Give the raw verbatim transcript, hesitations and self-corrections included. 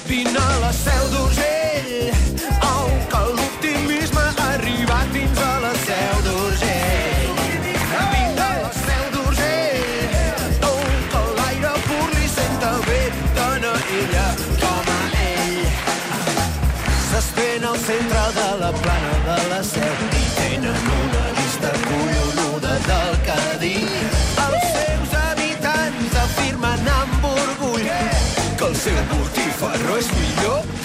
Vine a la Seu d'Urgell, on que l'optimisme ha arribat fins a la Seu d'Urgell. Vine a la Seu d'Urgell, on que l'aire pur li senta bé tant a ella com a ell. S'estén al centre de la plana de la Seu i tenen una vista collonuda del Cadí. Els seus habitants afirmen amb orgull que el seu botifarró és millor